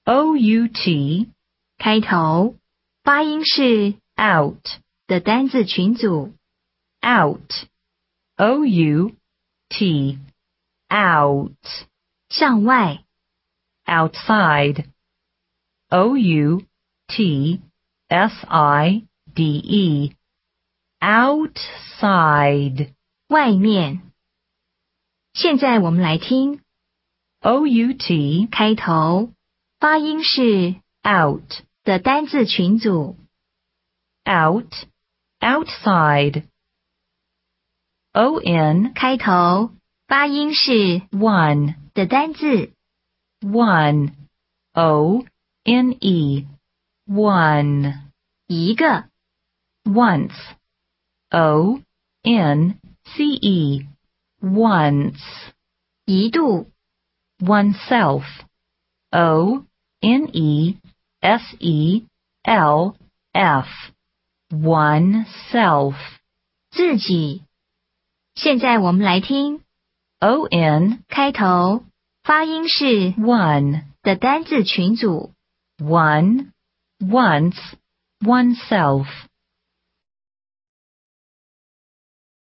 out 开头，发音是 out 的单字群组。 out out out 向外， outside outside outside 外面。现在我们来听 out 开头，发音是 out 的单字群组。 out outside on 开头，发音是 one 的单字。 one one one 一个， once once once 一度， oneself oneself oneself 自己。现在我们来听 on 开头，发音是 one 的单字群组。 one once oneself